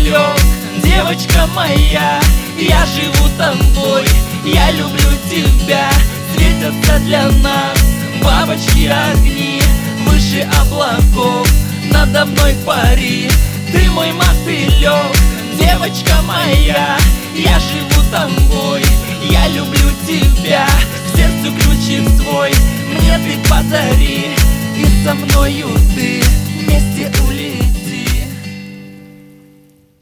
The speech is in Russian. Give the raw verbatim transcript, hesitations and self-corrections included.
мотылек, девочка моя, я живу тобой, я люблю тебя. Светятся для нас бабочки огни, выше облаков надо мной пари. Ты мой мотылек, девочка моя, я живу тобой, я люблю тебя. К сердцу ключик свой мне ты подари, и со мною ты вместе улетим.